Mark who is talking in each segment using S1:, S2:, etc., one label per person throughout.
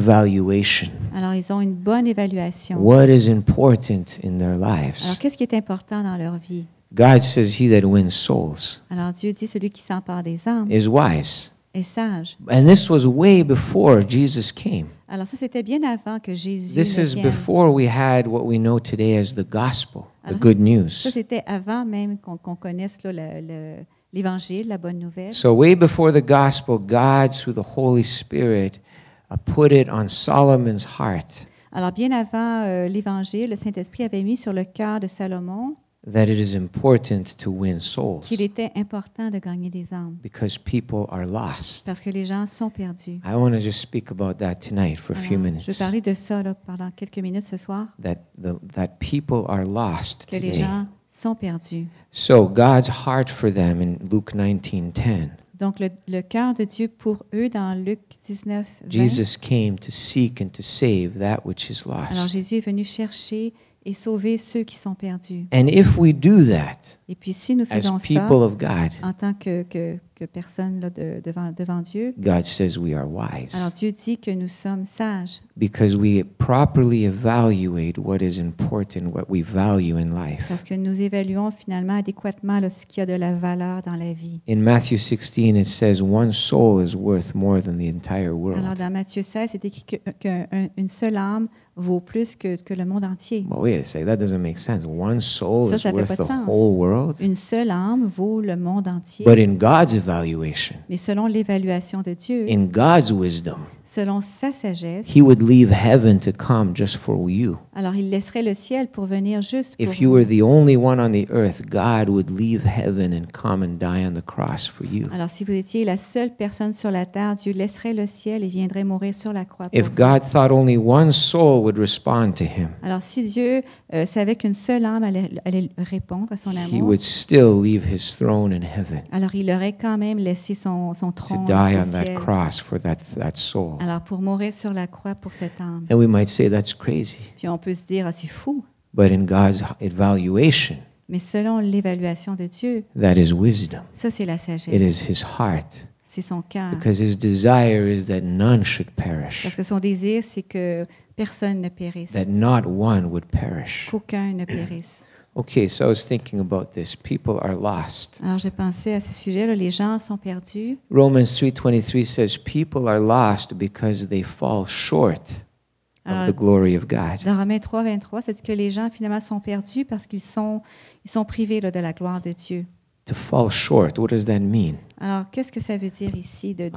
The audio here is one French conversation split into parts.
S1: evaluation.
S2: Alors, ils ont une bonne évaluation.
S1: What is important in their
S2: Alors,
S1: lives?
S2: qu'est-ce qui est important dans leur vie?
S1: God says he that wins souls
S2: Alors, Dieu dit, celui qui s'empare des âmes
S1: is wise.
S2: est sage.
S1: And this was way before Jesus came.
S2: Alors, ça, c'était bien avant que Jésus
S1: This
S2: ne
S1: is
S2: vienne.
S1: before we had what we know today as the gospel, the
S2: Alors,
S1: good
S2: Ça,
S1: news.
S2: c'était avant même qu'on connaisse là, l'Évangile, la bonne nouvelle.
S1: So way before the gospel, God, through the Holy Spirit, put it on Solomon's heart
S2: Alors, bien avant l'Évangile, le Saint-Esprit avait mis sur le cœur de Salomon
S1: that it is important to win souls
S2: qu'il était important de gagner des âmes
S1: because people are lost.
S2: parce que les gens sont perdus.
S1: I want to just speak about that tonight for a few
S2: Alors, je
S1: minutes.
S2: vais parler de ça là, pendant quelques minutes ce soir,
S1: That people are lost
S2: que les
S1: today.
S2: gens sont perdus.
S1: So God's heart for them in Luke 19:10.
S2: Donc, le cœur de Dieu pour eux, dans Luc 19, 20.
S1: Jesus came to seek and to save that which is
S2: Alors,
S1: lost.
S2: Jésus est venu chercher et sauver ceux qui sont perdus.
S1: And if we do that
S2: Et puis, si nous
S1: as
S2: faisons ça
S1: people of God,
S2: en tant que personne là, devant Dieu,
S1: God says we are wise
S2: alors Dieu dit que nous sommes sages
S1: because we properly evaluate what is important, what we value in life.
S2: parce que nous évaluons finalement adéquatement là, ce qui a de la valeur dans la vie.
S1: In Matthew 16, it says one soul is worth more than the entire
S2: Alors,
S1: world.
S2: dans Matthieu 16, c'est écrit qu'une seule âme vaut plus que le monde entier.
S1: Well, wait a second, that doesn't make sense. One soul
S2: Ça,
S1: is
S2: ça fait
S1: worth
S2: pas de
S1: the
S2: sens.
S1: whole world.
S2: Une seule âme vaut le monde entier.
S1: But in God's evaluation,
S2: Mais selon l'évaluation de Dieu,
S1: in God's wisdom,
S2: selon sa sagesse,
S1: He would leave heaven to come just for you.
S2: alors il laisserait le ciel pour venir juste pour
S1: If you
S2: vous.
S1: were the only one on the earth, God would leave heaven and come and die on the cross for you.
S2: Alors si vous étiez la seule personne sur la terre, Dieu laisserait le ciel et viendrait mourir sur la croix pour
S1: If
S2: vous.
S1: God thought only one soul would respond to Him,
S2: Alors si Dieu savait qu'une seule âme allait répondre à son
S1: He
S2: amour,
S1: would still leave His throne in heaven
S2: alors il aurait quand même laissé son
S1: to
S2: trône
S1: die
S2: au
S1: on that
S2: ciel.
S1: cross for that soul.
S2: Alors pour mourir sur la croix pour cette âme.
S1: And we might say that's crazy.
S2: Puis on peut se dire, ah, c'est fou.
S1: But in God's evaluation,
S2: Mais selon l'évaluation de Dieu,
S1: that is wisdom.
S2: ça c'est la
S1: It
S2: sagesse.
S1: is His heart.
S2: C'est son cœur.
S1: Because His desire is that none should perish,
S2: Parce que son désir, c'est que personne ne périsse.
S1: that not one would perish.
S2: Qu'aucun ne périsse.
S1: Okay, so I was thinking about this. People are lost.
S2: Alors j'ai pensé à ce sujet-là, les gens sont perdus.
S1: Romans 3:23 says people are lost because they fall short of
S2: Alors,
S1: the glory of God.
S2: dans Romains 3, 23, ça dit que les gens finalement sont perdus parce qu'ils sont privés là, de la gloire de Dieu.
S1: To fall short, what does that mean?
S2: Alors qu'est-ce que ça veut dire ici d'être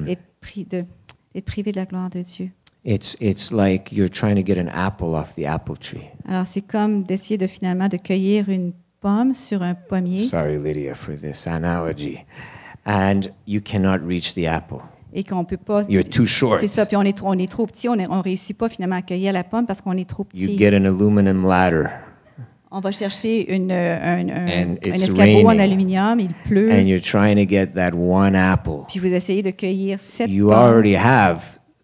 S2: privé de la gloire de Dieu?
S1: It's like you're trying to get an apple off the apple tree.
S2: Alors c'est comme d'essayer de finalement de cueillir une pomme sur un pommier
S1: Sorry, Lydia, for this analogy. And you cannot reach the apple.
S2: et qu'on peut pas.
S1: You're too short.
S2: C'est ça, puis on est trop petit, on réussit pas finalement à cueillir la pomme parce qu'on est trop
S1: You
S2: petit.
S1: get an aluminum ladder,
S2: On va chercher un
S1: it's
S2: escabeau en
S1: raining.
S2: aluminium, il pleut,
S1: and you're trying to get that one apple.
S2: puis vous essayez de cueillir 7
S1: You
S2: pommes.
S1: already have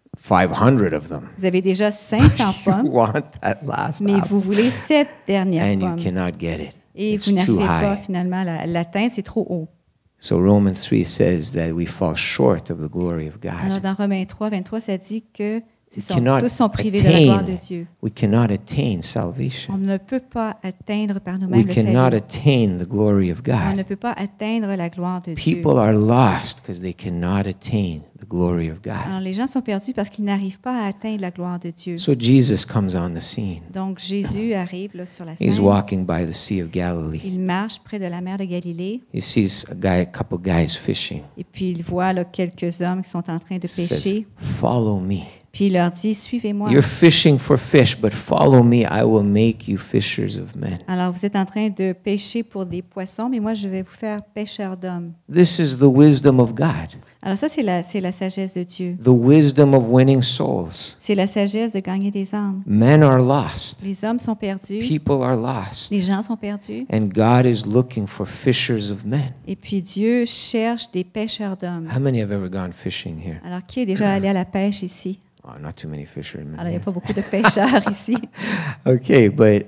S1: 500 of them.
S2: Vous avez déjà 500
S1: You
S2: pommes,
S1: want that last
S2: mais
S1: apple,
S2: vous voulez 7 dernières
S1: and you
S2: pommes.
S1: cannot get it.
S2: Et
S1: It's
S2: vous n'arrivez
S1: too
S2: pas
S1: high.
S2: finalement à l'atteindre, c'est trop haut.
S1: So Romans 3 says that we fall short of the glory of
S2: Alors
S1: God.
S2: dans Romains 3, 23, ça dit que
S1: We cannot
S2: tous sont privés de la gloire de
S1: attain.
S2: Dieu.
S1: We cannot attain
S2: On
S1: salvation.
S2: ne peut pas atteindre par
S1: We
S2: nous-mêmes le
S1: cannot
S2: salut.
S1: attain the glory of
S2: On ne
S1: God.
S2: peut pas atteindre la gloire de Dieu.
S1: People are lost because they cannot attain the glory of God.
S2: Alors les gens sont perdus parce qu'ils n'arrivent pas à atteindre la gloire de Dieu.
S1: So Jesus comes on the scene.
S2: Donc Jésus arrive là, sur la
S1: He's
S2: scène.
S1: walking by the Sea of Galilee.
S2: Il marche près de la mer de Galilée
S1: He sees a couple guys fishing.
S2: et puis il voit là, quelques hommes qui sont en train de
S1: Says,
S2: pêcher.
S1: "Follow me.
S2: Puis il leur dit, suivez-moi.
S1: You're fishing for fish, but follow me. I will make you fishers of men."
S2: Alors vous êtes en train de pêcher pour des poissons, mais moi je vais vous faire pêcheurs d'hommes.
S1: This is the wisdom of God,
S2: Alors ça, c'est la sagesse de Dieu.
S1: the wisdom of winning souls.
S2: C'est la sagesse de gagner des âmes.
S1: Men are lost.
S2: Les hommes sont perdus,
S1: People are lost.
S2: les gens sont perdus,
S1: And God is looking for fishers of men.
S2: et puis Dieu cherche des pêcheurs d'hommes.
S1: How many have ever gone fishing here?
S2: Alors qui est déjà allé à la pêche ici?
S1: Oh, not too many fishermen.
S2: Alors il n'y a
S1: here.
S2: pas beaucoup de pêcheurs ici.
S1: Okay, but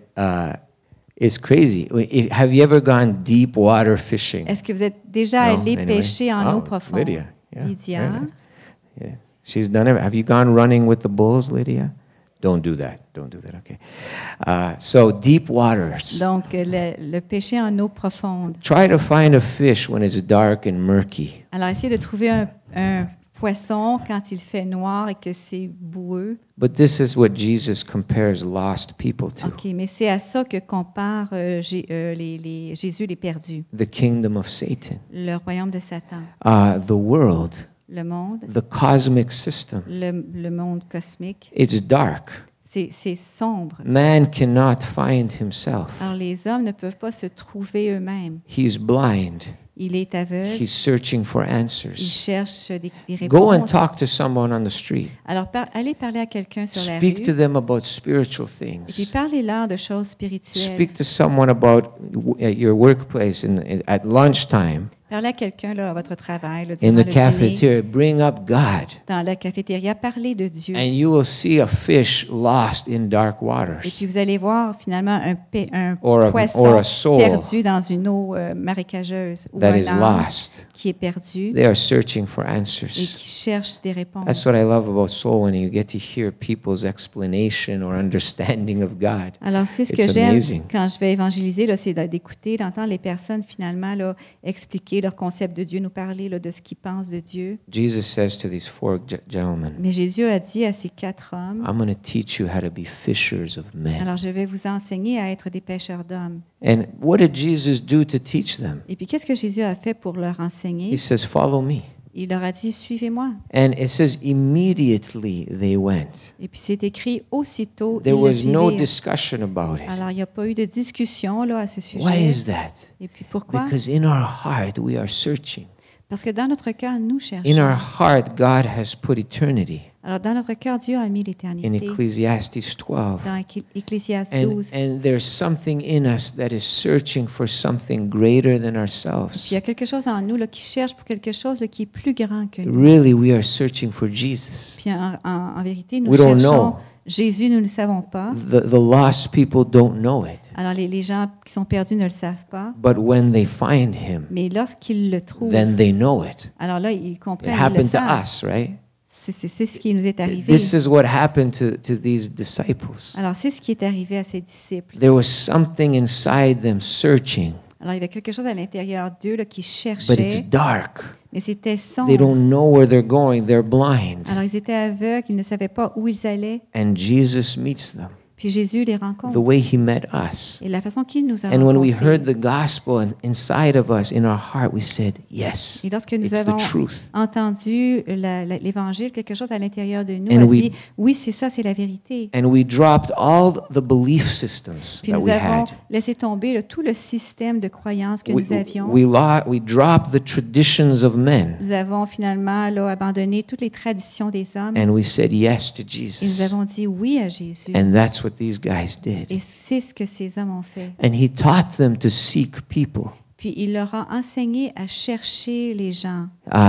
S1: it's crazy. Have you ever gone deep water fishing?
S2: Est-ce que vous êtes déjà
S1: No,
S2: allé
S1: anyway.
S2: pêcher en
S1: Oh,
S2: eau profonde?
S1: Lydia. Yeah,
S2: Lydia.
S1: very nice. Yeah. She's done it. Have you gone running with the bulls, Lydia? Don't do that. Don't do that. Okay. So deep waters.
S2: Donc, le pêcher en eau profonde.
S1: Try to find a fish when it's dark and murky.
S2: Alors, essayez de trouver un poisson quand il fait noir et que c'est boueux.
S1: But this is what Jesus compares lost people to.
S2: OK, mais c'est à ça que compare Jésus les perdus,
S1: The kingdom of Satan,
S2: le royaume de Satan,
S1: the world,
S2: le monde,
S1: the cosmic system.
S2: le monde cosmique.
S1: It's dark.
S2: C'est sombre.
S1: Man cannot find himself.
S2: Alors, les hommes ne peuvent pas se trouver eux-mêmes.
S1: He's blind.
S2: Il est aveugle.
S1: He's searching for
S2: Il
S1: answers.
S2: cherche des
S1: Go and
S2: réponses.
S1: talk to someone on the street.
S2: Alors, allez parler à quelqu'un sur la
S1: Speak to
S2: rue
S1: them about spiritual
S2: et puis
S1: things.
S2: parlez-leur de choses spirituelles.
S1: Speak to someone about at your workplace at lunchtime,
S2: Parlez à quelqu'un là, à votre travail, là,
S1: in
S2: durant
S1: the
S2: le dîner,
S1: cafeteria. Bring up God,
S2: dans la cafétéria. Parlez de Dieu.
S1: and you will see a fish lost in dark
S2: Et
S1: waters.
S2: puis vous allez voir finalement un
S1: Or a
S2: poisson
S1: soul
S2: perdu dans une eau marécageuse ou
S1: that
S2: un
S1: is
S2: âme
S1: lost.
S2: qui est perdu
S1: They are searching for
S2: et
S1: answers.
S2: qui cherche des réponses.
S1: That's what I love about soul winning. You get to hear people's explanation or understanding of God.
S2: Alors c'est ce que
S1: It's
S2: j'aime
S1: amazing.
S2: quand je vais évangéliser, là, c'est d'écouter, d'entendre les personnes finalement là, expliquer leur concept de Dieu, nous parler là, de ce qu'ils pensent de Dieu.
S1: Jesus says to these four gentlemen,
S2: Mais Jésus a dit à ces 4 hommes,
S1: I'm going to teach you how to be fishers of men.
S2: alors je vais vous enseigner à être des pêcheurs d'hommes.
S1: And what did Jesus do to teach them?
S2: Et puis qu'est-ce que Jésus a fait pour leur enseigner?
S1: He says, follow me.
S2: Il leur a dit, suivez-moi.
S1: And it says, immediately they went.
S2: Et puis c'est écrit, aussitôt,
S1: There
S2: ils le
S1: was no
S2: suivirent.
S1: discussion about it.
S2: Alors il n'y a pas eu de discussion là, à ce
S1: Why
S2: sujet.
S1: is that?
S2: Et puis pourquoi?
S1: Because in our heart we are searching.
S2: Parce que dans notre cœur, nous
S1: In
S2: cherchons.
S1: our heart, God has put eternity
S2: Alors dans notre cœur, Dieu a mis
S1: in
S2: l'éternité.
S1: Ecclesiastes 12.
S2: Dans Ecclésiaste
S1: And,
S2: 12.
S1: and there's something in us that is searching for something greater than
S2: Puis
S1: ourselves.
S2: il y a quelque chose en nous là, qui cherche pour quelque chose là, qui est plus grand que nous.
S1: Really, we are searching for Jesus.
S2: Puis en vérité, nous
S1: We don't
S2: cherchons
S1: know.
S2: Jésus, nous ne le savons pas.
S1: The lost people don't know it.
S2: Alors les gens qui sont perdus ne le savent pas.
S1: But when they find him,
S2: Mais lorsqu'ils le trouvent,
S1: then they know it.
S2: alors là, ils
S1: It
S2: comprennent, ils le
S1: happened to
S2: savent.
S1: us, right?
S2: C'est ce qui nous est arrivé.
S1: This is what happened to these disciples.
S2: Alors c'est ce qui est arrivé à ces disciples.
S1: There was something inside them searching,
S2: Alors il y avait quelque chose à l'intérieur d'eux là, qui
S1: but it's
S2: cherchait,
S1: dark.
S2: mais c'était
S1: They
S2: sombre.
S1: don't know where they're going. They're blind.
S2: Alors ils étaient aveugles, ils ne savaient pas où ils allaient.
S1: And Jesus meets them
S2: Puis Jésus les
S1: the
S2: rencontre.
S1: way he met us.
S2: Et la façon qu'il nous a
S1: And when we
S2: rencontrés.
S1: heard the gospel inside of us, in our heart, we said, yes,
S2: Et lorsque nous
S1: it's the
S2: avons
S1: truth.
S2: entendu l'Évangile, quelque chose à l'intérieur de nous
S1: And
S2: a
S1: we-
S2: dit, oui, c'est ça, c'est la vérité.
S1: And we dropped all the belief systems
S2: Puis
S1: that
S2: nous
S1: we
S2: avons
S1: had.
S2: laissé tomber tout le système de croyances que
S1: We,
S2: nous avions.
S1: we dropped the traditions of men,
S2: Nous avons finalement là, abandonné toutes les traditions des hommes
S1: and we said yes to
S2: et nous
S1: Jesus.
S2: avons dit oui à Jésus.
S1: And that's what these guys did.
S2: Et c'est ce que ces hommes ont fait.
S1: And he taught them to seek people.
S2: Puis il leur a enseigné à chercher les gens.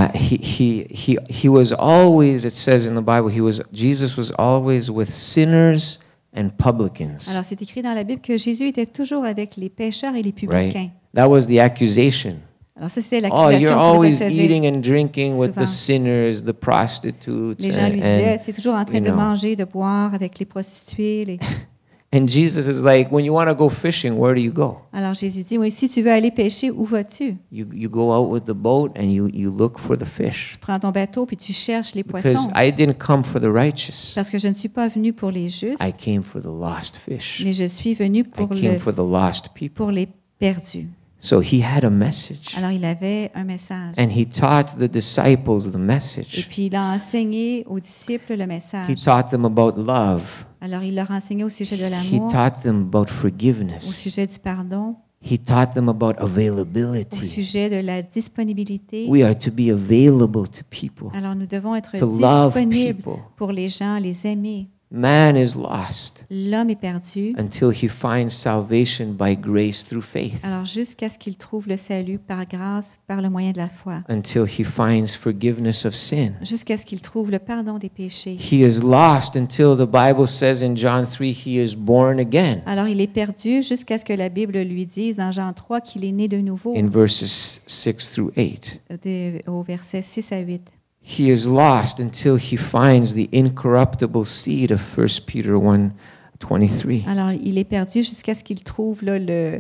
S1: He was always, it says in the Bible, Jesus was always with sinners and publicans.
S2: Alors c'est écrit dans la Bible que Jésus était toujours avec les pécheurs et les
S1: Right?
S2: publicains.
S1: That was the accusation.
S2: Alors ça c'était
S1: Oh,
S2: l'accusation
S1: you're
S2: qu'il
S1: always
S2: recevait.
S1: eating and drinking with the
S2: Souvent.
S1: sinners, the prostitutes,
S2: Les gens lui disaient, tu es toujours en train
S1: you
S2: de
S1: know.
S2: manger, de boire avec les prostituées.
S1: And Jesus is like, when you want to go fishing, where do you go?
S2: Alors Jésus dit, oui, si tu veux aller pêcher, où vas-tu?
S1: You go out with the boat and you look for the fish.
S2: Tu prends ton bateau puis tu cherches les
S1: Because
S2: poissons.
S1: I didn't come for the righteous.
S2: Parce que je ne suis pas venu pour les justes,
S1: I came for the lost fish.
S2: mais je suis venu
S1: I
S2: pour,
S1: came for the lost people.
S2: pour les perdus.
S1: So he had a message.
S2: Alors il avait un message.
S1: And he taught the disciples the
S2: Et
S1: message.
S2: puis il a enseigné aux disciples le
S1: He
S2: message.
S1: taught them about love.
S2: Alors il leur a enseigné au sujet de
S1: He
S2: l'amour,
S1: taught them about
S2: au
S1: forgiveness.
S2: sujet du pardon,
S1: He taught them about
S2: au
S1: availability.
S2: sujet de la disponibilité.
S1: We are to be available to people,
S2: Alors nous devons être
S1: to love
S2: disponibles
S1: people.
S2: pour les gens, les aimer.
S1: Man is lost
S2: L'homme est perdu,
S1: until he finds salvation by grace through faith,
S2: alors jusqu'à ce qu'il trouve le salut par grâce, par le moyen de la foi,
S1: until he finds forgiveness of sin.
S2: jusqu'à ce qu'il trouve le pardon des péchés.
S1: He is lost until the Bible says in John 3 he is born again.
S2: Alors il est perdu jusqu'à ce que la Bible lui dise dans Jean 3 qu'il est né de nouveau,
S1: In verses 6 through 8.
S2: au verset 6 à 8.
S1: he is lost until he finds the incorruptible seed of 1 Peter 1:23.
S2: Alors, il est perdu jusqu'à ce qu'il trouve là,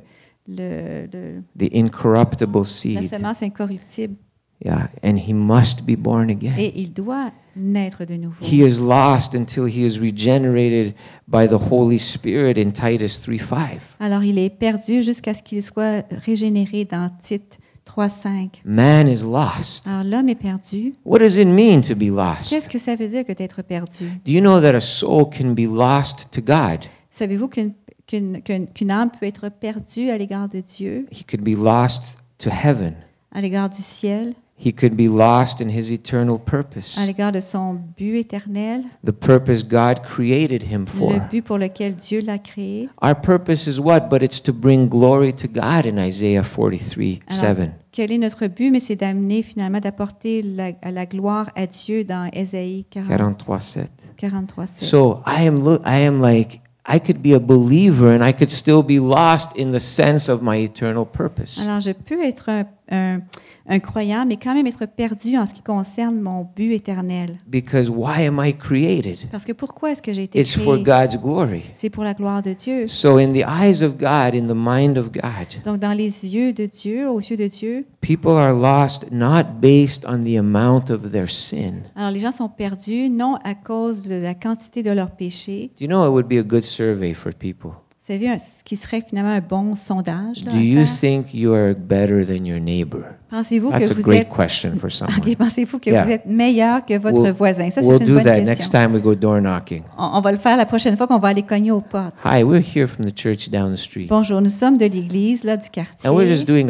S1: The incorruptible
S2: la
S1: seed.
S2: semence incorruptible.
S1: Yeah, and he must be born again.
S2: Et il doit naître de nouveau.
S1: He is lost until he is regenerated by the Holy Spirit in Titus 3:5.
S2: Alors, il est perdu jusqu'à ce qu'il soit régénéré dans Tite 3:5.
S1: Man is lost.
S2: Alors, l'homme est perdu.
S1: What does it mean to be lost?
S2: Qu'est-ce que ça veut dire que d'être perdu?
S1: Do you know that a soul can be lost to God?
S2: Savez-vous qu'une âme peut être perdue à l'égard de Dieu,
S1: He could be lost to heaven.
S2: à l'égard du ciel,
S1: He could be lost in his eternal purpose.
S2: à l'égard de son but éternel,
S1: The purpose God created him
S2: le
S1: for.
S2: but pour lequel Dieu l'a créé?
S1: Our purpose is what? But it's to bring glory to God in Isaiah 43:7.
S2: Quel est notre but? Mais c'est d'amener finalement, d'apporter la gloire à Dieu dans Ésaïe
S1: 43:7.
S2: 43:7.
S1: So I am like, I could be a believer and I could still be lost in the sense of my eternal purpose.
S2: Alors, je peux être un croyant, mais quand même être perdu en ce qui concerne mon but éternel.
S1: Because why am I created?
S2: Parce que pourquoi est-ce que j'ai été
S1: It's for
S2: créé?
S1: God's glory.
S2: C'est pour la gloire de Dieu.
S1: So in the eyes of God, in the mind of God,
S2: Donc, dans les yeux de Dieu, aux yeux de Dieu,
S1: people are lost not based on the amount of their sin.
S2: alors les gens sont perdus non à cause de la quantité de leurs péchés.
S1: Do you know it would be a good survey for people?
S2: Vous savez, ce qui serait finalement un bon sondage. Là,
S1: Do
S2: à
S1: you
S2: faire.
S1: think you are better than your neighbor?
S2: Pensez-vous
S1: That's
S2: que
S1: a
S2: vous
S1: great
S2: êtes
S1: question for someone.
S2: Ok, pensez-vous que
S1: Yeah.
S2: vous êtes meilleur que votre voisin? Ça, c'est
S1: We'll
S2: une
S1: do
S2: bonne
S1: that
S2: question.
S1: next time we go door knocking.
S2: On va le faire la prochaine fois qu'on va aller cogner aux portes.
S1: Hi, we're here from the church down the street.
S2: Bonjour, nous sommes de l'église là du quartier.
S1: And we're just doing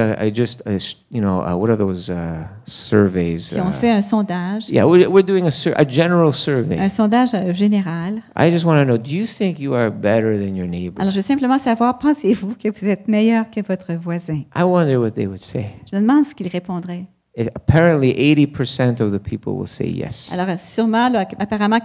S1: what are those surveys?
S2: Puis on fait un sondage,
S1: Yeah, we're doing a general survey.
S2: un sondage général.
S1: I just want to know, do you think you are better than your neighbor?
S2: Alors, je veux simplement savoir, pensez-vous que vous êtes meilleur que votre voisin?
S1: I wonder what they would say.
S2: Je me demande ce qu'il répondrait.
S1: Apparently, 80% of the people will say yes.
S2: Alors, sûrement, là, apparemment,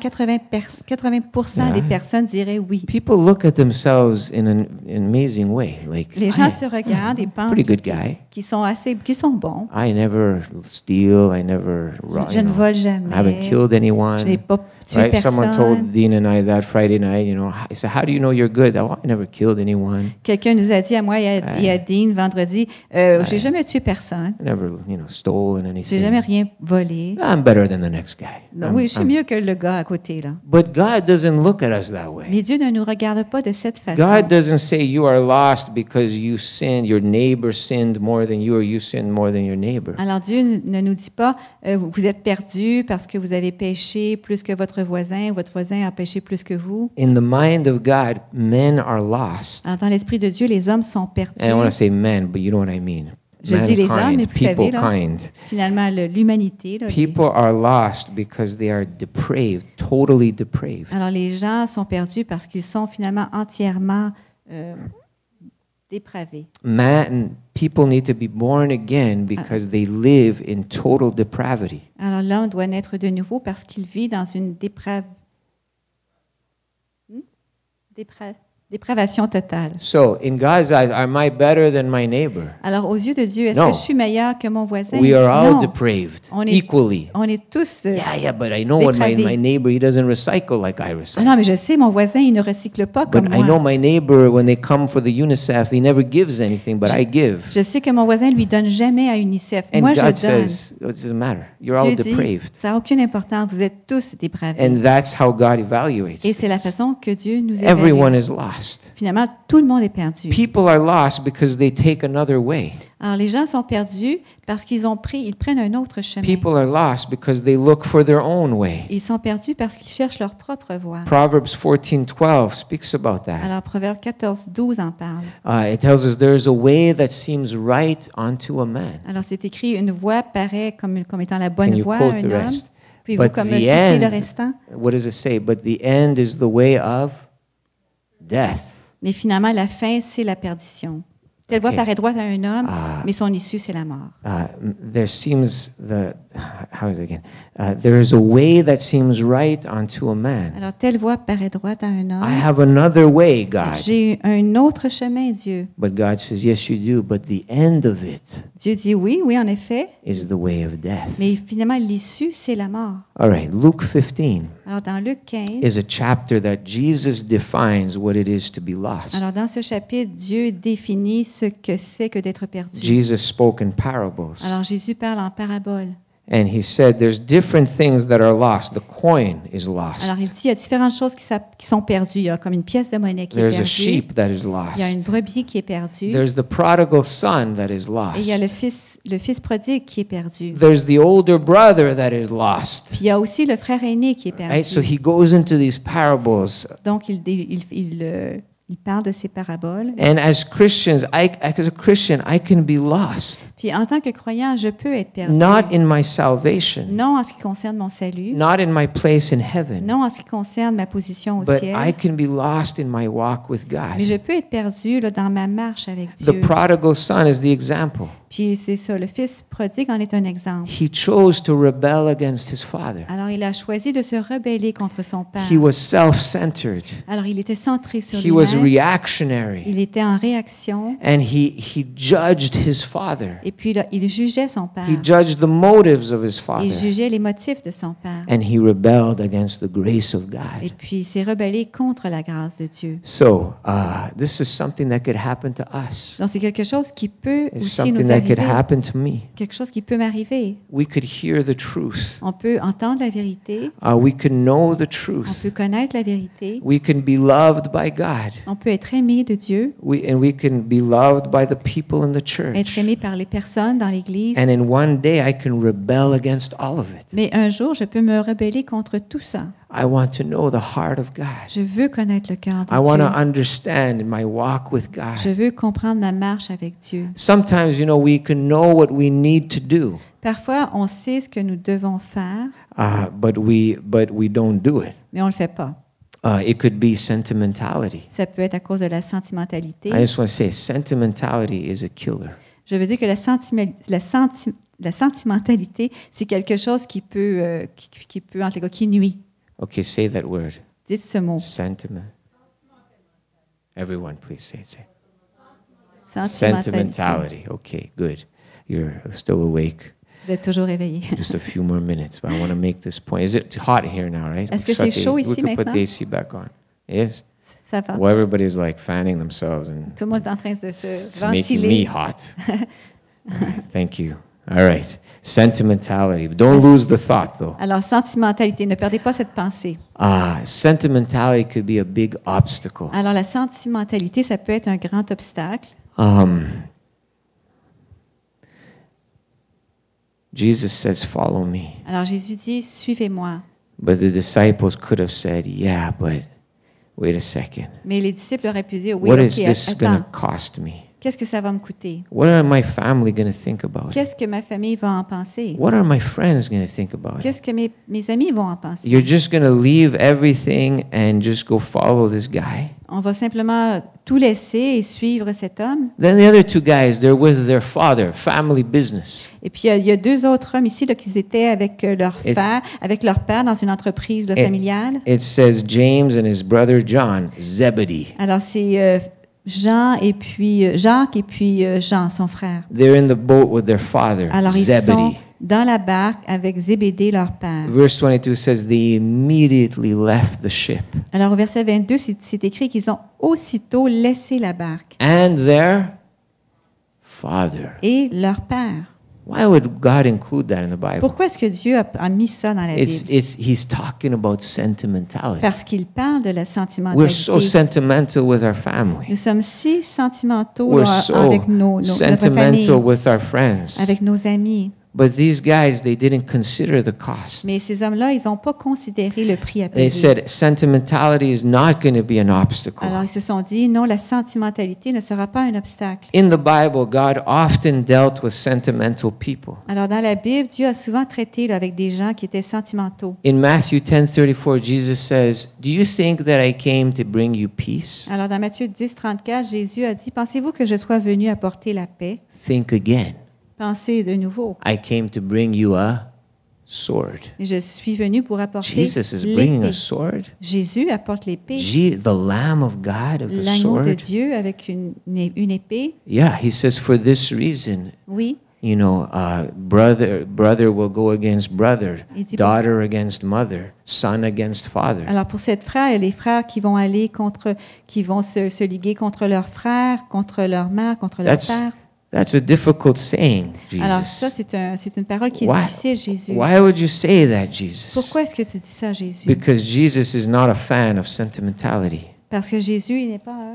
S2: 80% des personnes diraient oui.
S1: People look at themselves in an amazing way. Like,
S2: Les gens se regardent et pensent
S1: pretty good guy.
S2: qu'ils sont bons.
S1: I never steal. I never.
S2: Je ne vole jamais.
S1: I haven't killed anyone.
S2: Je n'ai pas tué
S1: Right? Someone
S2: personne.
S1: told Dean and I that Friday night. He said, "How do you know you're good?" Oh, I never killed anyone.
S2: Quelqu'un nous a dit à moi et à Dean vendredi, j'ai jamais tué personne.
S1: I never, stolen
S2: J'ai
S1: anything.
S2: jamais rien volé.
S1: I'm better than the next guy.
S2: Non, oui, je suis mieux que le gars à côté là.
S1: But God doesn't look at us that way.
S2: Mais Dieu ne nous regarde pas de cette façon.
S1: God doesn't say you are lost because you sinned, your neighbor sinned more than you, or you sinned more than your neighbor.
S2: Alors Dieu ne nous dit pas vous êtes perdus parce que vous avez péché plus que votre voisin a péché plus que vous.
S1: In the mind of God, men are lost.
S2: Alors dans l'esprit de Dieu, les hommes sont perdus.
S1: And I want to say men, but you know what I mean.
S2: Je dis les hommes, mais vous savez, là,
S1: Peoplekind.
S2: Finalement, l'humanité. Là,
S1: People are lost because they are depraved, totally depraved.
S2: alors les gens sont perdus parce qu'ils sont finalement entièrement dépravés.
S1: People need to be born again because they live in total depravity.
S2: Alors l'homme doit naître de nouveau parce qu'il vit dans une dépravation totale.
S1: So, in God's eyes, am I better than my neighbor?
S2: Alors aux yeux de Dieu, est-ce
S1: No.
S2: que je suis meilleur que mon voisin?
S1: We are all
S2: Non.
S1: depraved
S2: On est-
S1: equally.
S2: On est tous.
S1: Yeah, but I know what
S2: Dépravés.
S1: my neighbor, he doesn't recycle like I
S2: Ah
S1: recycle.
S2: non, mais je sais, mon voisin, il ne recycle pas comme
S1: But I know
S2: moi.
S1: my neighbor, when they come for the UNICEF, he never gives anything, but I give.
S2: Je sais que mon voisin lui donne jamais à UNICEF.
S1: And
S2: Moi, je
S1: God
S2: donne.
S1: says, it doesn't matter. You're all
S2: Dieu dit,
S1: depraved.
S2: ça n'a aucune importance. Vous êtes tous dépravés.
S1: And that's how God evaluates.
S2: Et c'est la
S1: things.
S2: façon que Dieu nous
S1: Everyone
S2: évalue.
S1: is lost.
S2: Finalement, tout le monde est perdu.
S1: People are lost because they take another way.
S2: Alors, les gens sont perdus parce qu'ils prennent un autre chemin.
S1: People are lost because they look for their own way.
S2: Ils sont perdus parce qu'ils cherchent leur propre voie.
S1: Proverbs 14:12 speaks about that.
S2: Alors, Proverbe 14:12 en parle.
S1: It tells us there is a way that seems right unto a man.
S2: Alors, c'est écrit, une voie paraît comme étant la bonne
S1: Can you
S2: voie à
S1: quote
S2: un
S1: the
S2: homme.
S1: rest?
S2: Puis-vous
S1: But
S2: comme
S1: the
S2: citer le
S1: end,
S2: restant?
S1: what does it say? But the end is the way of death.
S2: Mais finalement, la fin, c'est la perdition. Telle voie
S1: Okay.
S2: paraît droite à un homme,
S1: Ah.
S2: mais son issue, c'est la mort.
S1: There seems how is it again? There is a way that seems right unto a man.
S2: Alors, telle voie paraît droite à un
S1: I
S2: homme.
S1: have another way, God.
S2: J'ai un autre chemin, Dieu.
S1: But God says, yes, you do. But the end of it
S2: Dieu dit oui, oui, en effet,
S1: is the way of death.
S2: mais finalement, l'issue, c'est la mort.
S1: All right, Luke 15
S2: Alors, dans Luc 15,
S1: is a chapter that Jesus defines what it is to be lost.
S2: alors dans ce chapitre, Dieu définit ce que c'est que d'être perdu.
S1: Jesus spoke in parables.
S2: Alors, Jésus parle en parabole.
S1: And he said there's different things that are lost. The coin is lost.
S2: Alors, il dit, il y a différentes choses qui sont perdues. Il y a comme une pièce de monnaie qui est
S1: There's a
S2: perdue.
S1: sheep that is
S2: Il y a une
S1: lost.
S2: brebis qui est perdue.
S1: There's the prodigal son that is
S2: Et il y a
S1: lost.
S2: le fils prodigue qui est perdu.
S1: There's the older brother that is lost.
S2: Puis il y a aussi le frère aîné qui est perdu.
S1: Right? So he goes into these parables.
S2: Donc, il parle de ces paraboles.
S1: And as Christians, as a Christian, I can be lost.
S2: Puis en tant que croyant, je peux être perdu.
S1: Not in my salvation,
S2: Non en ce qui concerne mon salut.
S1: not in my place in heaven,
S2: Non en ce qui concerne ma position au
S1: but
S2: ciel.
S1: I can be lost in my walk with
S2: Mais
S1: God.
S2: je peux être perdu là, dans ma marche avec
S1: The
S2: Dieu.
S1: prodigal son is the example.
S2: Puis c'est ça, le fils prodigue en est un exemple.
S1: He chose to rebel against his father.
S2: Alors il a choisi de se rebeller contre son père.
S1: He was self-centered.
S2: Alors il était centré sur
S1: He was
S2: lui-même.
S1: reactionary.
S2: Il était en réaction.
S1: And he judged his father.
S2: Et puis là, il jugeait son père.
S1: He judged the motives of his
S2: Il
S1: father.
S2: jugeait les motifs de son père.
S1: And he rebelled against the grace of
S2: Et
S1: God.
S2: puis il s'est rebellé contre la grâce de Dieu.
S1: So, this is something that could happen to us.
S2: Donc c'est quelque chose qui peut
S1: It's
S2: aussi
S1: something
S2: nous
S1: that could
S2: arriver.
S1: happen to me.
S2: Quelque chose qui peut m'arriver.
S1: We could hear the truth.
S2: On peut entendre la vérité.
S1: We could know the
S2: On
S1: truth.
S2: peut connaître la vérité.
S1: We can be loved by God.
S2: On peut être aimé de Dieu.
S1: And we can be loved by the people in the
S2: Être
S1: church.
S2: aimé par les personnes dans l'Église.
S1: And in one day, I can rebel against all of it.
S2: Mais un jour, je peux me rebeller contre tout ça.
S1: I want to know the heart of God.
S2: Je veux connaître le cœur de
S1: I want to
S2: Dieu.
S1: understand in my walk with
S2: Je
S1: God.
S2: veux comprendre ma marche avec Dieu.
S1: Sometimes, we can know what we need to do,
S2: Parfois, on sait ce que nous devons faire,
S1: but we don't do it.
S2: mais on ne le fait pas.
S1: It could be sentimentality.
S2: Ça peut être à cause de la sentimentalité.
S1: I just want to say, sentimentality is a killer.
S2: Je veux dire que la sentimentalité, c'est quelque chose qui peut, en tout cas, qui nuit.
S1: Okay, say that word.
S2: Dites ce mot.
S1: Sentiment. Everyone, please say it.
S2: Sentimentalité.
S1: Sentimentality. Okay, good. You're still awake.
S2: Vous êtes toujours éveillé.
S1: Just a few more minutes, but I want to make this point. It's hot here now, right?
S2: Est-ce que c'est chaud
S1: We
S2: ici
S1: could put
S2: maintenant?
S1: the AC back on. Yes.
S2: Ça va.
S1: Well, everybody's like fanning themselves, and
S2: Tout le monde est en train de se
S1: it's making me
S2: ventiler.
S1: hot. All right, thank you. All right. Sentimentality. Don't lose the thought, though.
S2: Alors, sentimentalité, ne perdez pas cette pensée.
S1: Sentimentality could be a big obstacle.
S2: Alors, la sentimentalité, ça peut être un grand obstacle.
S1: Jesus says, "Follow me."
S2: Alors, Jésus dit, suivez-moi.
S1: But the disciples could have said, "Yeah, but wait a second.
S2: Mais les disciples auraient pu dire, oui,
S1: What is
S2: ok,
S1: this going
S2: attends,
S1: to cost me?
S2: qu'est-ce que ça va me coûter?
S1: What are my family going to think about it?
S2: Qu'est-ce que ma famille va en penser?
S1: What are my friends going to think about it?"
S2: Qu'est-ce que mes amis vont en penser?
S1: You're just going to leave everything and just go follow this guy?
S2: On va simplement tout laisser et suivre cet homme.
S1: Then the other two guys, they're with their father, family business.
S2: Et puis, il y a deux autres hommes ici là, qui étaient avec avec leur père dans une entreprise là,
S1: Et-
S2: familiale.
S1: It says James and his brother John, Zebedee.
S2: Alors, c'est Jacques et puis Jean, son frère.
S1: They're in the boat with their father,
S2: Alors, ils sont
S1: Zebedee.
S2: dans la barque avec Zébédée, leur père.
S1: Verse 22 says they immediately left the ship.
S2: Alors, au verset 22, c'est écrit qu'ils ont aussitôt laissé la barque.
S1: And their father.
S2: Et leur père.
S1: Why would God include that in the Bible?
S2: Pourquoi est-ce que Dieu a mis ça dans la Bible?
S1: He's talking about sentimentality.
S2: Parce qu'il parle de la
S1: We're
S2: sentimentalité.
S1: so sentimental with our family.
S2: Nous sommes si sentimentaux
S1: We're
S2: là,
S1: so
S2: avec notre famille,
S1: sentimental with our friends.
S2: avec nos amis.
S1: But these guys, they didn't consider the cost.
S2: Mais ces hommes-là, ils n'ont pas considéré le prix à
S1: They
S2: payer.
S1: said sentimentality is not going to be an obstacle.
S2: Alors, ils se sont dit, non, la sentimentalité ne sera pas un obstacle.
S1: In the Bible, God often dealt with sentimental people.
S2: Alors, dans la Bible, Dieu a souvent traité là, avec des gens qui étaient sentimentaux.
S1: In Matthew 10:34, Jesus says, "Do you think that I came to bring you peace?
S2: Alors, dans Matthieu 10, 34, Jésus a dit, pensez-vous que je sois venu apporter la paix?
S1: Think again.
S2: Pensez de nouveau.
S1: I came to bring you a sword."
S2: Je suis venu pour apporter
S1: Jesus is bringing
S2: l'épée.
S1: a sword.
S2: Jésus apporte l'épée.
S1: The Lamb of God, of the
S2: L'agneau de
S1: sword.
S2: Dieu avec une épée.
S1: Yeah, he says, for this reason,
S2: Oui.
S1: you know, brother will go against brother,
S2: Il dit
S1: daughter against mother, son against father.
S2: Alors pour cette frère, les frères qui vont aller qui vont se liguer contre leurs frères, contre leur mère, contre leur père.
S1: That's a difficult saying,
S2: Alors
S1: Jesus.
S2: ça, c'est une parole qui est
S1: Why-
S2: difficile, Jésus.
S1: Why would you say that, Jesus?
S2: Pourquoi est-ce que tu dis ça, Jésus?
S1: Because Jesus is not a fan of sentimentality.
S2: Parce que Jésus, il n'est pas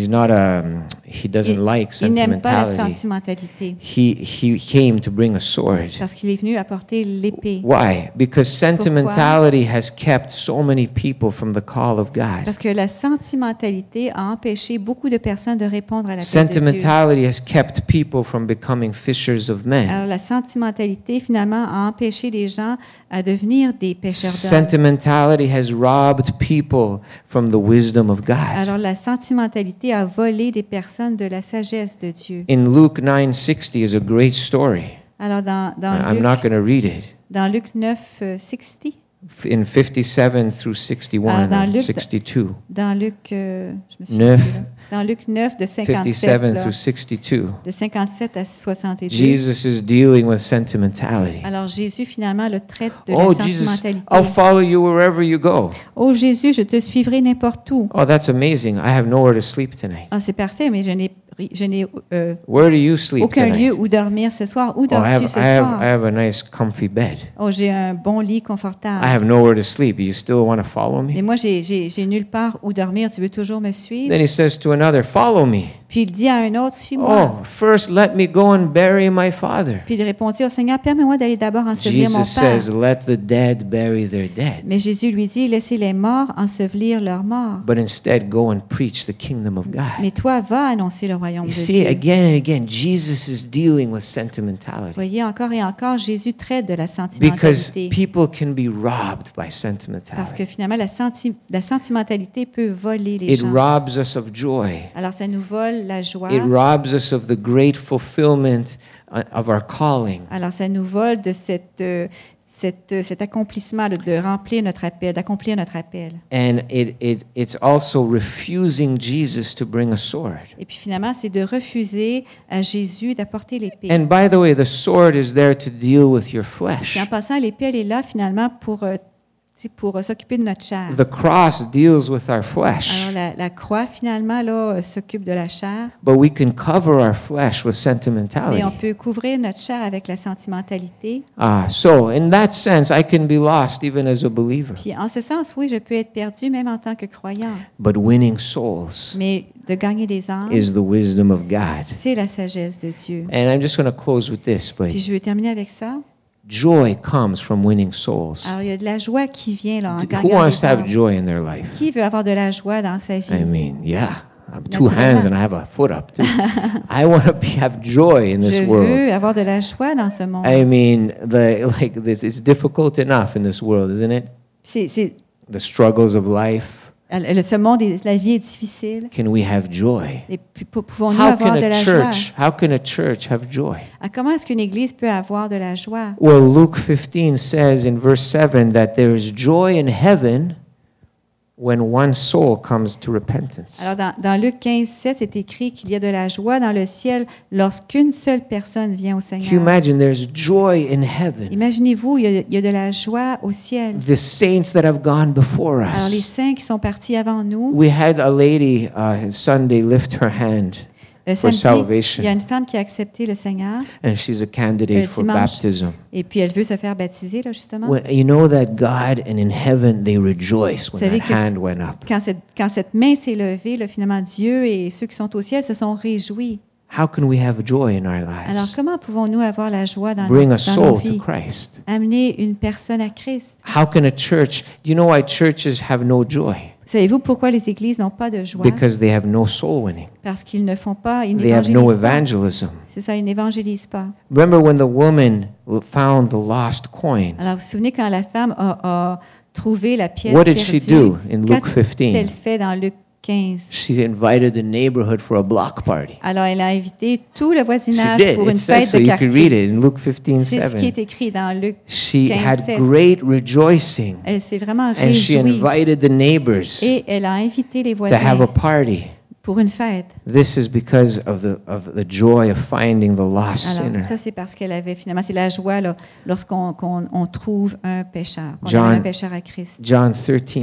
S1: He doesn't like
S2: il n'aime pas la
S1: sentimentality.
S2: sentimentalité.
S1: He came to bring a sword.
S2: Parce qu'il est venu apporter l'épée.
S1: Why? Because sentimentality has kept so many people from the call of God.
S2: Parce que la sentimentalité a empêché beaucoup de personnes de répondre à l'appel de Dieu.
S1: Sentimentality has kept people from becoming fishers of men.
S2: Alors la sentimentalité, finalement, a empêché les gens à devenir des pêcheurs d'hommes.
S1: Sentimentality has robbed people from the wisdom of God.
S2: Alors la sentimentalité a volé des personnes de la sagesse de Dieu.
S1: In Luke 9:60 is a great story.
S2: Alors
S1: I'm not going to read it.
S2: dans Luc 9, 60,
S1: In 57 through 61
S2: dans
S1: or
S2: Luc-
S1: 62.
S2: dans Luc, je me souviens
S1: Neuf.
S2: plus, là. Dans Luc 9, de 57,
S1: 57
S2: là,
S1: through 62.
S2: de 57 à 62.
S1: Jesus is dealing with sentimentality.
S2: Alors Jésus, finalement, le traite de
S1: Oh,
S2: la
S1: Jesus,
S2: sentimentalité.
S1: I'll follow you wherever you go.
S2: Oh Jésus, je te suivrai n'importe où.
S1: Oh, that's amazing. I have nowhere to sleep tonight.
S2: Ah, c'est parfait, mais je n'ai
S1: Where do you sleep
S2: aucun
S1: tonight?
S2: lieu où dormir ce soir. Où
S1: Oh,
S2: dors-tu ce
S1: I
S2: soir?
S1: have a nice comfy bed.
S2: Oh, j'ai un bon lit confortable.
S1: I have nowhere to sleep. You still want to follow
S2: Mais
S1: me?
S2: moi, j'ai nulle part où dormir. Tu veux toujours me suivre?
S1: Then he says to another, follow me.
S2: Puis il dit à un autre, suis-moi.
S1: Oh, first let me go and bury my father.
S2: Puis il répondit au Seigneur, permets-moi d'aller d'abord ensevelir mon
S1: Jesus
S2: père.
S1: says, let the dead bury their dead.
S2: Mais Jésus lui dit, laissez les morts ensevelir leurs morts.
S1: But instead, go and preach the kingdom of God.
S2: Mais toi, va annoncer le royaume
S1: You
S2: de
S1: see,
S2: Dieu.
S1: again and again, Jesus is dealing with sentimentality.
S2: Voyez, encore et encore, Jésus traite de la
S1: Because
S2: sentimentalité.
S1: people can be robbed by
S2: Parce
S1: sentimentality.
S2: que finalement, la sentimentalité peut voler les
S1: It
S2: gens.
S1: robs us of joy.
S2: Alors, ça nous vole la joie.
S1: It robs us of the great fulfillment of our calling.
S2: Alors, ça nous vole de cet accomplissement de remplir notre appel, d'accomplir notre appel.
S1: And it's also refusing Jesus to bring a sword.
S2: Et puis finalement, c'est de refuser à Jésus d'apporter l'épée.
S1: And by the way, the sword is there to deal with your flesh.
S2: Puis en passant, l'épée, elle est là finalement pour s'occuper de notre chair.
S1: The cross deals with our flesh.
S2: Alors la croix, finalement, là, s'occupe de la chair.
S1: But we can cover our flesh with
S2: Mais
S1: sentimentality.
S2: on peut couvrir notre chair avec la sentimentalité.
S1: So in that sense, I can be lost even as a believer.
S2: Puis en ce sens, oui, je peux être perdu même en tant que croyant.
S1: But winning souls
S2: Mais de gagner des âmes,
S1: is the wisdom of God.
S2: c'est la sagesse de Dieu.
S1: And I'm just going to close with this, but
S2: Puis je veux terminer avec ça.
S1: joy comes from winning souls.
S2: Alors, il y a de la joie qui vient là, en
S1: Who
S2: gagnant
S1: wants
S2: des
S1: to have
S2: âmes.
S1: joy in their life?
S2: Qui veut avoir de la joie dans sa vie?
S1: I mean, yeah. I have two hands and I have a foot up too. I want to have joy in this
S2: Je
S1: world.
S2: veux avoir de la joie dans ce monde.
S1: I mean, it's difficult enough in this world, isn't it?
S2: C'est-
S1: The struggles of life.
S2: ce monde, la vie est difficile.
S1: Can we have joy?
S2: Et puis, pouvons-nous
S1: How
S2: avoir
S1: can
S2: de
S1: a
S2: la joie?
S1: church have joy?
S2: Comment est-ce qu'une église peut avoir de la joie?
S1: Well, Luke 15 says in verse 7 that there is joy in heaven when one soul comes to repentance.
S2: Alors, dans Luc 15, 7, c'est écrit qu'il y a de la joie dans le ciel lorsqu'une seule personne vient au
S1: Can you
S2: Seigneur.
S1: imagine there's joy in heaven?
S2: Imaginez-vous, il y a de la joie au ciel.
S1: The saints that have gone before
S2: Alors, les
S1: us.
S2: saints qui sont partis avant nous,
S1: We had a lady Sunday lift her hand
S2: le
S1: for
S2: samedi,
S1: salvation,
S2: il y a une femme qui a accepté le Seigneur
S1: and she's a candidate for
S2: dimanche.
S1: baptism.
S2: et puis elle veut se faire baptiser, là, justement.
S1: Well, you know that God and in heaven they rejoice when
S2: Savez
S1: that
S2: que-
S1: hand went up.
S2: Quand cette main s'est levée, là, finalement, Dieu et ceux qui sont au ciel se sont réjouis.
S1: How can we have joy in our
S2: Alors,
S1: lives?
S2: comment pouvons-nous avoir la joie dans
S1: Bring a
S2: nos
S1: soul to
S2: vies?
S1: Christ.
S2: Amener une personne à Christ.
S1: How can a church, do you know why churches have no joy?
S2: Savez-vous pourquoi les églises n'ont pas de joie?
S1: Because they have no soul winning.
S2: Parce qu'ils ne font pas, ils
S1: They have no
S2: n'évangélisent pas.
S1: evangelism.
S2: C'est ça, ils n'évangélisent pas.
S1: Remember when the woman found the lost coin?
S2: Alors, vous vous souvenez quand la femme a trouvé la pièce
S1: What did she do
S2: perdue?
S1: in Luke
S2: Qu'elle
S1: 15?
S2: fait dans Luc 15?
S1: She invited the neighborhood for a block party.
S2: Alors, elle a invité tout le
S1: She
S2: voisinage
S1: did.
S2: pour
S1: It
S2: une
S1: says
S2: fête
S1: so.
S2: de
S1: You could read
S2: quartier.
S1: it in Luke 15,
S2: C'est ce qui
S1: 7.
S2: est écrit dans Luc.
S1: She
S2: 15,
S1: had
S2: 7.
S1: great rejoicing,
S2: Elle s'est vraiment
S1: and she
S2: réjouie
S1: invited the neighbors
S2: et elle a invité les
S1: to have a
S2: voisins
S1: party.
S2: pour une fête.
S1: This is because of the joy of finding the lost
S2: Alors,
S1: sinner.
S2: ça, c'est parce qu'elle avait finalement, c'est la joie là, lorsqu'on on trouve un pécheur, qu'on
S1: John-
S2: amène un pécheur à Christ.
S1: John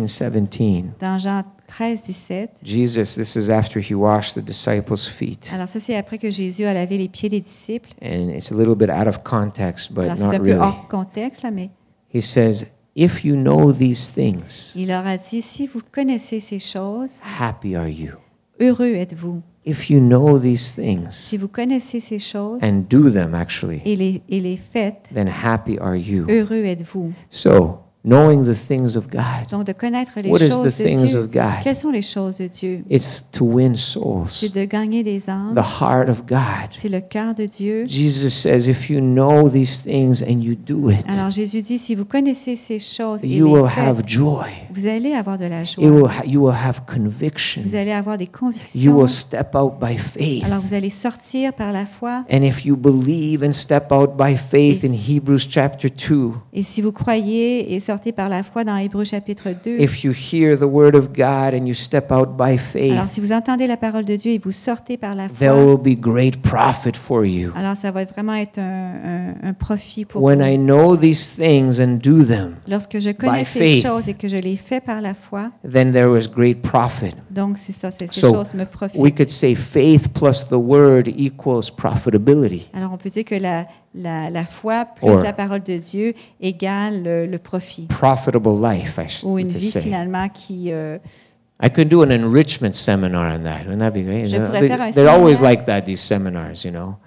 S1: 13:17.
S2: Dans Jean 13, 17,
S1: Jesus, this is after he washed the disciples' feet.
S2: alors ça, c'est après que Jésus a lavé les pieds des disciples.
S1: And it's a little bit out of context, but
S2: Alors, c'est
S1: not
S2: un peu
S1: really.
S2: hors contexte, là, mais
S1: He says, if you know these things,
S2: il leur a dit, si vous connaissez ces choses,
S1: happy are you.
S2: heureux êtes-vous.
S1: If you know these things
S2: Si vous connaissez ces choses
S1: and do them actually,
S2: et les faites,
S1: then happy are you.
S2: heureux êtes-vous.
S1: So, knowing the things of God,
S2: Donc, de connaître les
S1: what is the
S2: choses de
S1: things
S2: Dieu.
S1: of God?
S2: Quelles sont les choses de Dieu?
S1: It's to win souls,
S2: C'est de gagner des âmes.
S1: the heart of God.
S2: C'est le cœur de Dieu.
S1: Jesus says, if you know these things and you do it,
S2: Alors Jésus dit, si vous connaissez ces choses et
S1: you
S2: les
S1: will have
S2: faites,
S1: joy.
S2: vous allez avoir de la
S1: You
S2: joie.
S1: will have conviction.
S2: Vous allez avoir des
S1: You
S2: convictions.
S1: will step out by faith.
S2: Alors vous allez sortir par la foi.
S1: And if you believe and step out by faith in Hebrews chapter 2,
S2: Et si vous croyez et sortez par la foi dans Hébreux chapitre 2,
S1: if you hear the word of God and you step out by
S2: alors
S1: faith,
S2: si vous entendez la parole de Dieu et vous sortez par la
S1: there
S2: foi,
S1: will be great profit for you.
S2: alors ça va vraiment être un profit pour
S1: When
S2: vous.
S1: I know these things and do them,
S2: Lorsque je connais
S1: by
S2: ces
S1: faith,
S2: choses et que je les fais par la foi,
S1: then there was great profit.
S2: donc c'est ça, ces
S1: So,
S2: choses me
S1: we
S2: profitent.
S1: could say faith plus the word equals profitability.
S2: Alors on peut dire que la foi plus
S1: Or-
S2: la parole de Dieu égale le profit.
S1: Profitable life,
S2: Ou
S1: we
S2: une
S1: could
S2: vie
S1: say.
S2: finalement qui...
S1: I could do an enrichment seminar on that. Wouldn't that be great?
S2: Je pourrais faire un
S1: They're always
S2: séminaire.
S1: like that, these seminars, you know.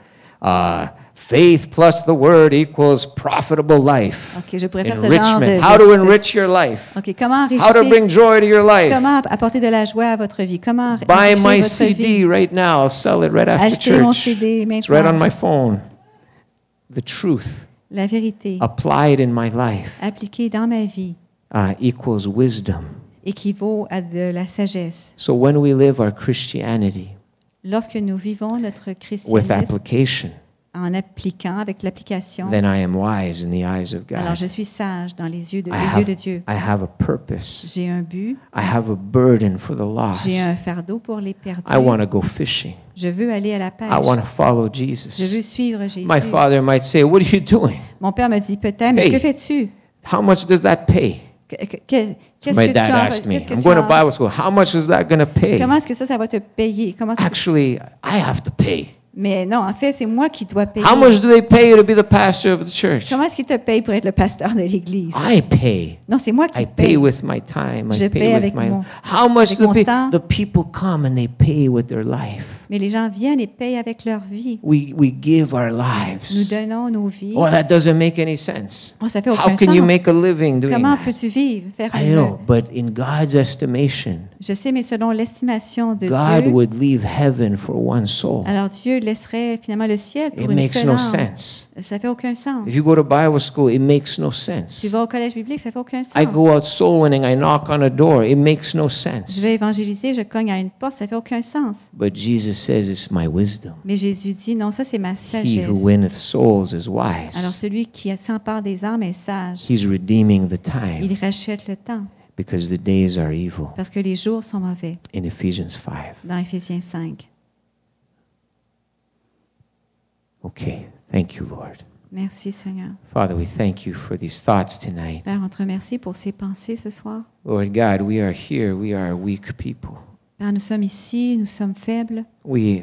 S1: Faith plus the word equals profitable life.
S2: Ok, je pourrais faire ce genre
S1: Enrichment. How to enrich your life.
S2: Ok, comment
S1: How to
S2: enrichir,
S1: bring joy to your life.
S2: comment apporter de la joie à votre vie, comment
S1: Buy
S2: enrichir
S1: my
S2: votre
S1: CD
S2: vie.
S1: right now. I'll sell it right after
S2: Achetez mon
S1: church.
S2: CD
S1: It's right on
S2: maintenant.
S1: my phone. The truth
S2: La vérité
S1: applied in my life
S2: appliquée dans ma vie
S1: equals wisdom.
S2: équivaut à de la sagesse.
S1: So when we live our Christianity
S2: Lorsque nous vivons notre
S1: with
S2: christianisme
S1: application,
S2: en appliquant, avec l'application,
S1: then I am wise in the eyes of
S2: alors
S1: God.
S2: je suis sage dans les yeux
S1: I
S2: de Dieu.
S1: I have a purpose.
S2: J'ai un but,
S1: I have a burden for the lost.
S2: j'ai un fardeau pour les perdus.
S1: I want to go fishing.
S2: Je veux aller à la pêche.
S1: I want to follow
S2: Je
S1: Jesus.
S2: veux suivre Jésus.
S1: My father might say, "What are you doing?
S2: Mon père me dit peut-être, mais
S1: Hey.
S2: que fais-tu?
S1: How much does that pay?"
S2: Qu'est-ce
S1: My
S2: que
S1: dad
S2: tu en-
S1: asked me.
S2: qu'est-ce que
S1: I'm
S2: tu
S1: going to
S2: en-
S1: Bible school. How much is that going to pay?
S2: Comment est-ce que ça va te payer?
S1: Actually, I have to pay.
S2: Mais non, en fait, c'est moi qui dois payer.
S1: How much do they pay you to be the pastor of the church?
S2: Comment est-ce qu'il te paye pour être le pasteur de l'Église?
S1: I pay.
S2: Non, c'est moi qui
S1: I
S2: paye.
S1: pay with my time.
S2: Je
S1: I
S2: paye
S1: pay with
S2: avec
S1: my.
S2: mon-
S1: How much
S2: avec
S1: do
S2: mon temps.
S1: the people come and they pay with their life?
S2: Mais les gens viennent et payent avec leur vie.
S1: We give our
S2: Nous
S1: lives.
S2: donnons nos vies.
S1: Oh, that doesn't make any sense.
S2: Oh, ça fait
S1: How
S2: aucun
S1: can you
S2: sens.
S1: make a living doing
S2: Comment
S1: that?
S2: peux-tu vivre, faire
S1: I
S2: une...
S1: know, but in God's estimation,
S2: Je sais, mais selon l'estimation de
S1: God
S2: Dieu,
S1: would leave heaven for one soul.
S2: alors Dieu laisserait finalement le ciel pour
S1: It
S2: une
S1: makes
S2: seule
S1: no
S2: âme.
S1: sense.
S2: Ça fait aucun sens.
S1: If you go to Bible school, it makes no sense.
S2: Tu vas au collège biblique, ça fait aucun sens.
S1: I go out soul winning, I knock on a door, it makes no
S2: Je
S1: sense.
S2: vais évangéliser, je cogne à une porte, ça fait aucun sens.
S1: But Jesus says it's my wisdom.
S2: Mais Jésus dit, non, ça c'est ma
S1: He
S2: sagesse.
S1: who winneth souls is
S2: Alors
S1: wise.
S2: celui qui s'empare des âmes est sage.
S1: He's redeeming the time
S2: Il rachète le temps
S1: because the days are evil.
S2: parce que les jours sont mauvais.
S1: In Ephesians 5.
S2: Dans Éphésiens 5.
S1: Okay, thank you, Lord.
S2: Merci Seigneur.
S1: Father, we thank you for these thoughts tonight.
S2: Père, on te remercie pour ces pensées ce soir.
S1: Lord God, we are here. We are weak people.
S2: Père, nous sommes ici, nous sommes faibles,
S1: We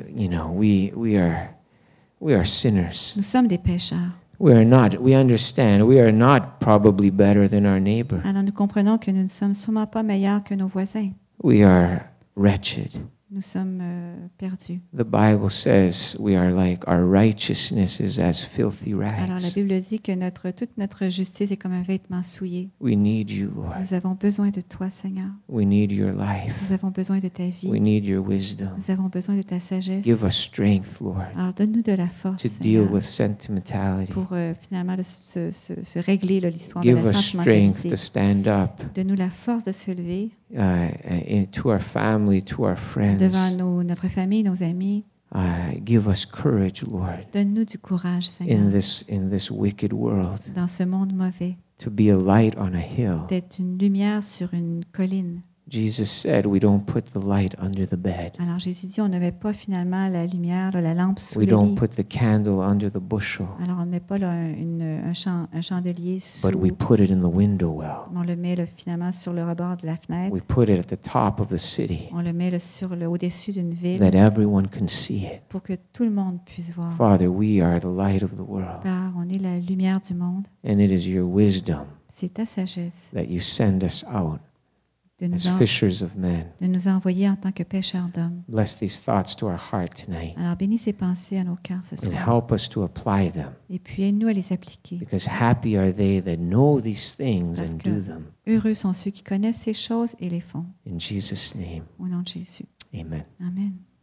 S1: are sinners.
S2: nous sommes des pécheurs.
S1: We understand, we are not probably better than our neighbor.
S2: Alors nous comprenons que nous ne sommes sûrement pas meilleurs que nos voisins.
S1: We are wretched.
S2: nous sommes perdus.
S1: The Bible says we are like our righteousness is as filthy
S2: Alors la
S1: rags.
S2: Bible dit que toute notre justice est comme un vêtement souillé.
S1: We need you, Lord.
S2: Nous avons besoin de toi, Seigneur.
S1: We need your life.
S2: Nous avons besoin de ta
S1: We
S2: vie.
S1: need your wisdom.
S2: Nous avons besoin de ta sagesse.
S1: Give us strength, Lord,
S2: Alors donne-nous de la force,
S1: to deal
S2: Seigneur,
S1: with sentimentality.
S2: pour finalement se régler là, l'histoire de
S1: Give
S2: la
S1: us strength
S2: sentimentalité.
S1: to stand up
S2: Donne-nous la force de se lever
S1: to our family, to our
S2: devant
S1: friends.
S2: notre famille, nos amis.
S1: Give us courage, Lord,
S2: Donne-nous du courage, Seigneur,
S1: in this wicked world,
S2: dans ce monde mauvais,
S1: to be a light on a hill.
S2: d'être une lumière sur une colline.
S1: Jesus said we don't put the light under the bed.
S2: Alors Jésus dit, on ne met pas finalement la lumière, la lampe sous
S1: We
S2: le
S1: don't
S2: lit.
S1: put the candle under the bushel,
S2: Alors on ne met pas là, un chandelier sous,
S1: but we put it in the window well.
S2: on le met là, finalement sur le rebord de la fenêtre.
S1: We put it at the top of the city
S2: On le met là, au-dessus d'une ville
S1: that everyone can see it.
S2: pour que tout le monde puisse voir.
S1: Father, we are the light of the world,
S2: Père, on est la lumière du monde.
S1: and it is your wisdom
S2: C'est ta sagesse
S1: that you send us out
S2: de
S1: as
S2: nous,
S1: fishers of men.
S2: de nous envoyer en tant que pêcheurs d'hommes.
S1: Bless these thoughts to our heart tonight
S2: Alors bénis ces pensées à nos cœurs ce
S1: and
S2: soir.
S1: help us to apply them,
S2: Et puis aide-nous à les appliquer.
S1: because happy are they that know these things
S2: Parce
S1: and
S2: que-
S1: do them.
S2: Heureux sont ceux qui connaissent ces choses et les font.
S1: In Jesus' name,
S2: Au nom de Jésus.
S1: amen.
S2: Amen.